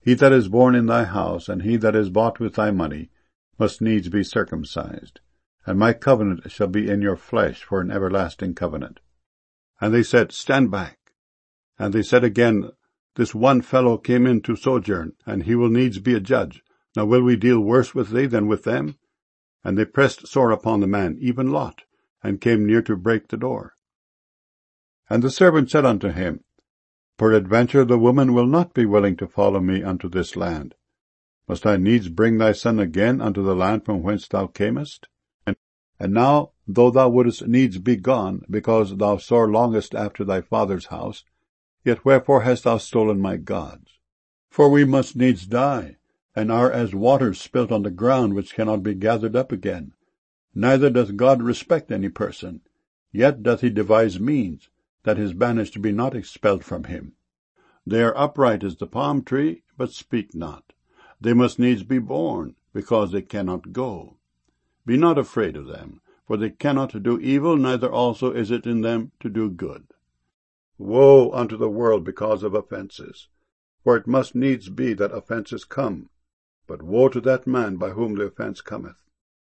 He that is born in thy house, and he that is bought with thy money, must needs be circumcised. And my covenant shall be in your flesh for an everlasting covenant. And they said, Stand back. And they said again, This one fellow came in to sojourn, and he will needs be a judge. Now will we deal worse with thee than with them? And they pressed sore upon the man, even Lot, and came near to break the door. And the servant said unto him, Peradventure the woman will not be willing to follow me unto this land. Must I needs bring thy son again unto the land from whence thou camest? And now, though thou wouldest needs be gone, because thou sore longest after thy father's house, yet wherefore hast thou stolen my gods? For we must needs die, and are as waters spilt on the ground, which cannot be gathered up again. Neither doth God respect any person, yet doth he devise means, that his banished be not expelled from him. They are upright as the palm tree, but speak not. They must needs be born, because they cannot go. Be not afraid of them, for they cannot do evil, neither also is it in them to do good. Woe unto the world because of offenses, for it must needs be that offenses come, but woe to that man by whom the offense cometh.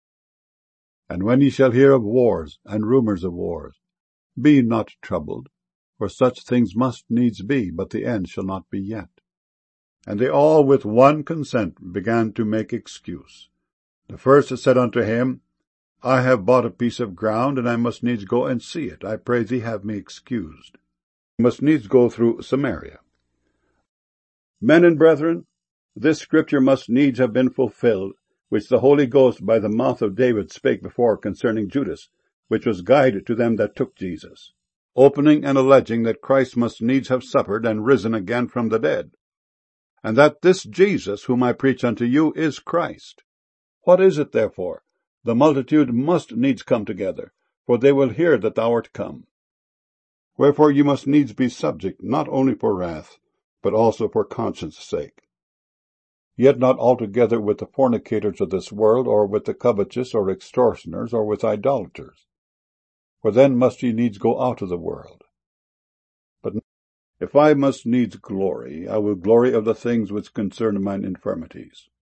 And when ye shall hear of wars and rumors of wars, be not troubled, for such things must needs be, but the end shall not be yet. And they all with one consent began to make excuse. The first said unto him, I have bought a piece of ground, and I must needs go and see it. I pray thee have me excused. I must needs go through Samaria. Men and brethren, this scripture must needs have been fulfilled, which the Holy Ghost by the mouth of David spake before concerning Judas, which was guide to them that took Jesus, opening and alleging that Christ must needs have suffered and risen again from the dead, and that this Jesus whom I preach unto you is Christ. What is it, therefore? The multitude must needs come together, for they will hear that thou art come. Wherefore you must needs be subject, not only for wrath, but also for conscience' sake. Yet not altogether with the fornicators of this world, or with the covetous, or extortioners, or with idolaters. For then must ye needs go out of the world. But if I must needs glory, I will glory of the things which concern mine infirmities.